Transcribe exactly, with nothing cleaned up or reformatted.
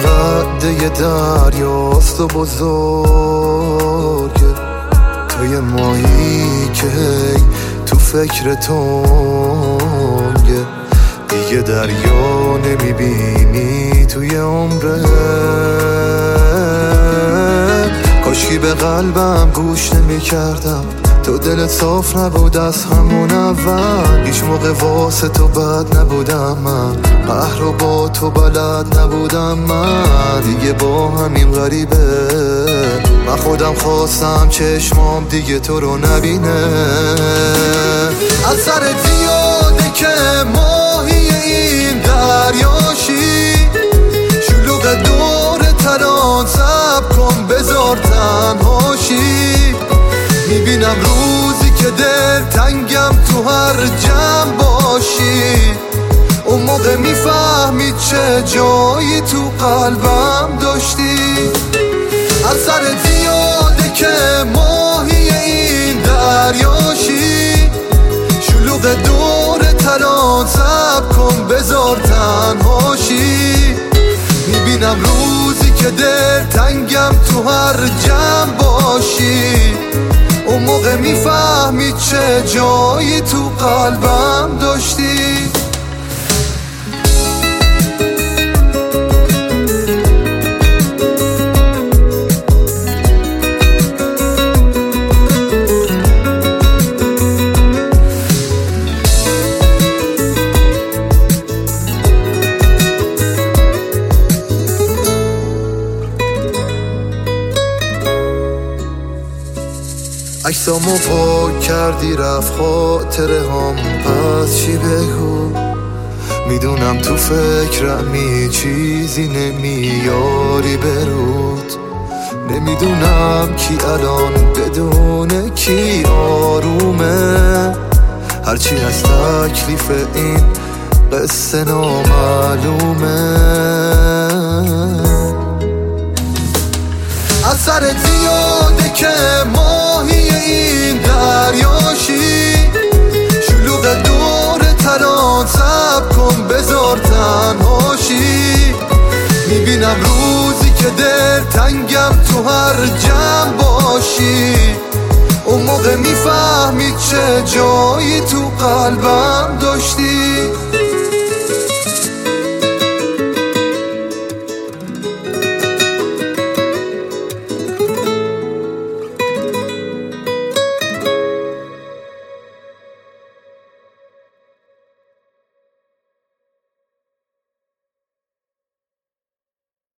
قده دریاست و بزرگه، تو یه ماهی که هی تو فکر تنگه، دیگه دریا نمیبینی توی عمرت. کاشکی به قلبم گوش نمیکردم، تو دلت صاف نبود از همون اول. هیچ موقع واسه تو بد نبودم من، قهر رو با تو بلد نبودم من. دیگه با همین غریبه من خودم خواستم چشمام دیگه تو رو نبینه. از سرت یاده که ماهی این دریاشی، شلوغ دور تران سب کن بذار تنهاشی. میبینم روزی که دل تنگم تو هر جمع باشی، اون موقع میفهمی چه جایی تو قلبم داشتی. از سرت یاده که ماهی این دریاشی، شلوغ دور تران سب کن بذار تنهاشی. میبینم روزی که دل تنگم تو هر جمع باشی، اون موقع میفهمی چه جایی تو قلبم داشتی. عکسامو پاک کردی رفت خاطره هم، پس چی بگو؟ میدونم تو فکرمی چیزی نمیاری برود. نمیدونم کی الان بدون کی آرومه، هرچی از تکلیف این قصه نامعلومه. از سرت زیاده که ماهی این دریاشی، شلوغ دور تران سب کن بذار تنهاشی. میبینم روزی که دل تنگم تو هر جمع باشی، اون موقع میفهمی چه جایی تو قلبم داشتی.